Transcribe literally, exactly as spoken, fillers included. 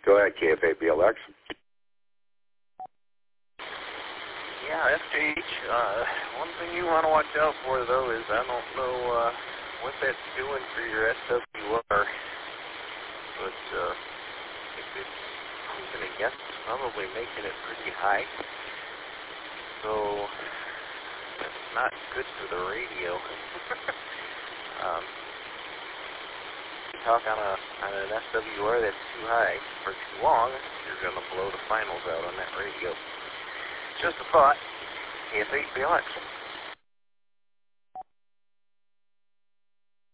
Go ahead, K F A B L X. Yeah, F J H, uh, one thing you want to watch out for, though, is I don't know uh, what that's doing for your S W R, but uh, if it's moving against, it's probably making it pretty high, so that's not good for the radio. um, talk on a on an S W R that's too high for too long, you're going to blow the finals out on that radio. Just a thought. K F A B L X.